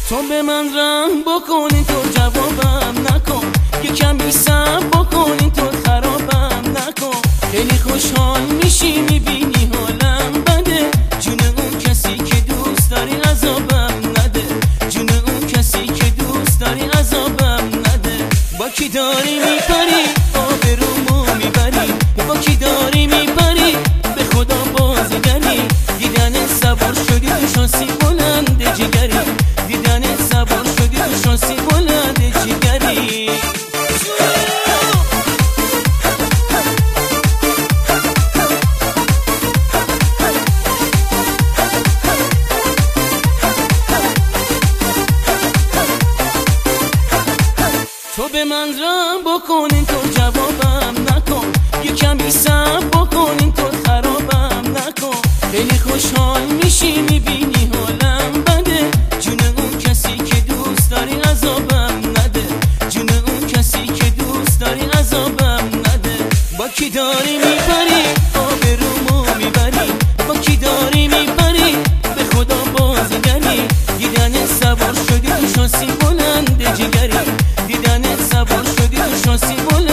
تو به من رحم بکنی، تو جوابم نکن، یه کمی صبر بکنی، تو خرابم نکن. خیلی خوشحال میشی میبینی حالم بده، جون اون کسی که دوست داری عذابم نده، جون اون کسی که دوست داری عذابم نده. با کی داری میپری آبرومو میبری، با کی داری میپری به خدا بازیگری. دیدن سوار شدی تو شانسی بلند جگری، دیدن سوار شدی تو شانسی بلند جگری. تو به من رحم بکنین، تو جوابم نکن، یه کمی صبر بکنین، تو خرابم نکن. خیلی خوشحال میشی میبینی حالم بده، جون اون کسی که دوست داری عذابم نده، جون اون کسی که دوست داری عذابم نده. با کی داری میبری آبرومو میبری، با کی داری میبری به خدا بازیگری. دیدن سوار شدی تو شانسی بلند جگری، دیدن سوار شدی تو شانسی بلند